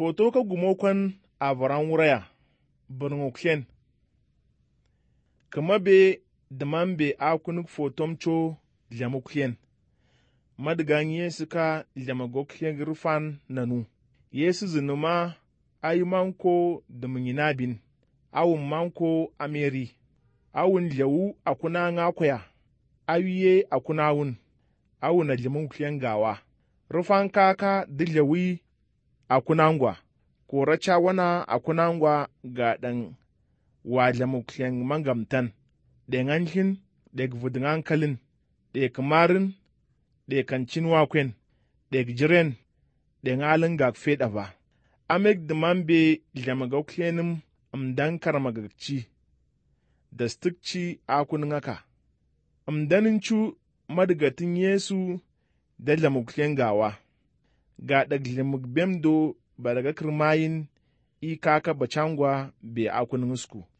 Foto ka gumokon a varan wuraya, birnin kuma be daman be akunik fotom cho jamukyen. Madigan Yesu ka jamagokyen girfan nanu. Yesu zinuma ayumanko dumunyinabin, awun manko ameri, awun jawu akuna ngakwaya, awiye akunawun, awun ajamukyen gawa. Rufan kaka dijawi akunangwa, koracha wana akunangwa ga dan wajamukyen mangamtan, den ankin, dek vudngan kalin, dek marin, dek kancin wakwen, dek jiren, den alin gak fedava. Amek dimambe jamagokyenim amdan karamagakci, da stikci akunngaka. Amdanincu madigatin Yesu da jamukyen gawa, ga dag jamuk bemdo baraga kirmayin ikaka bacangwa be akuninusku.